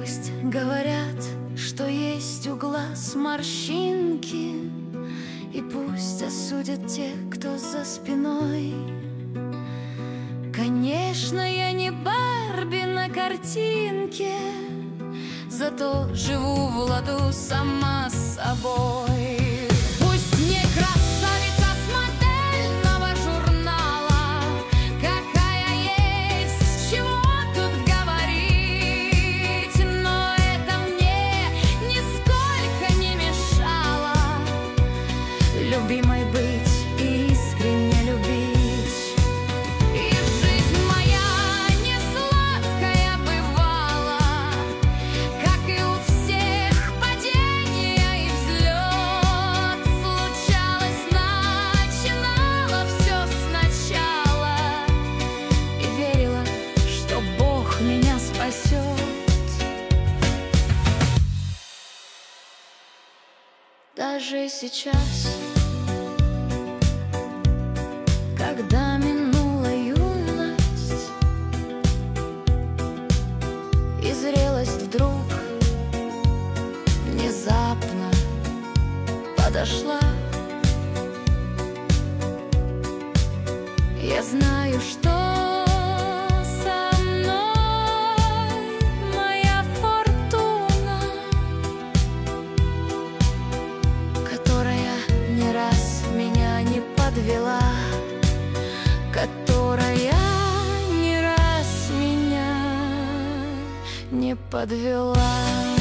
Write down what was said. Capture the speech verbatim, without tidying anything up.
Пусть говорят, что есть у глаз морщинки, и пусть осудят тех, кто за спиной. Конечно, я не Барби на картинке, зато живу в ладу сама с собой. Пусть не красавица с модельного журнала, какая есть, чего тут говорить, но это мне нисколько не мешало любимой быть и искренне любить. Даже сейчас, когда минула юность, и зрелость вдруг внезапно подошла, я знаю, что подвела, которая не раз меня не подвела.